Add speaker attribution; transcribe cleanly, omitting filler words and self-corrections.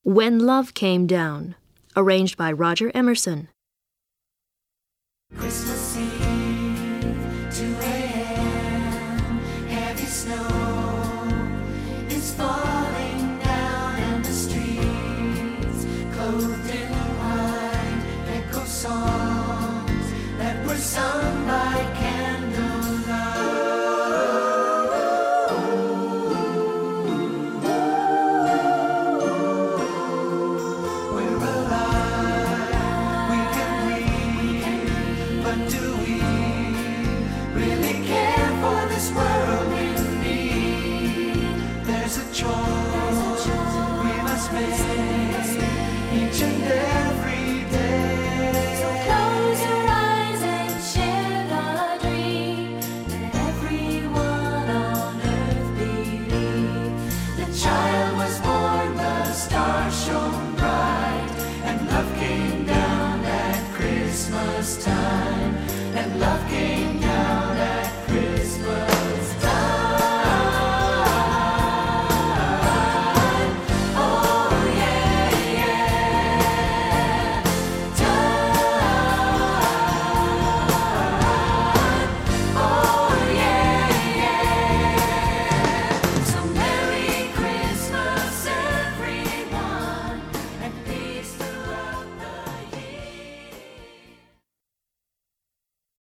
Speaker 1: When Love Came Down, arranged by Roger Emerson.
Speaker 2: Christmas Eve, 2 a.m., heavy snow is falling down in the streets, clothed in white, echo songs that were sung by candlelight. We're alive, we can breathe, but do we really care for this world in need? There's a choice we must make each and every day.
Speaker 3: So close your eyes and share the dream that everyone on earth believes.
Speaker 2: The child was born, the star shone